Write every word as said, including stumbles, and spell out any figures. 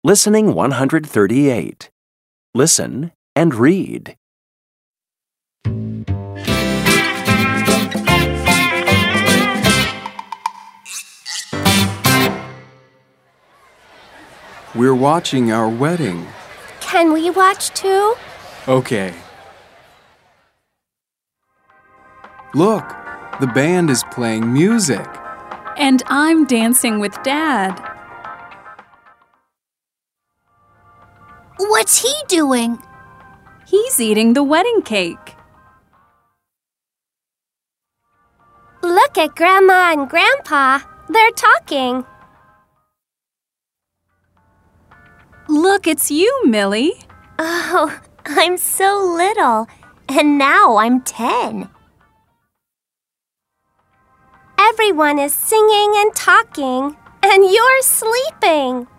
Listening one hundred thirty-eight. Listen and read. We're watching our wedding. Can we watch too? Okay. Look, the band is playing music. And I'm dancing with Dad. What's he doing? He's eating the wedding cake. Look at Grandma and Grandpa. They're talking. Look, it's you, Millie. Oh, I'm so little, and now I'm ten. Everyone is singing and talking, and you're sleeping.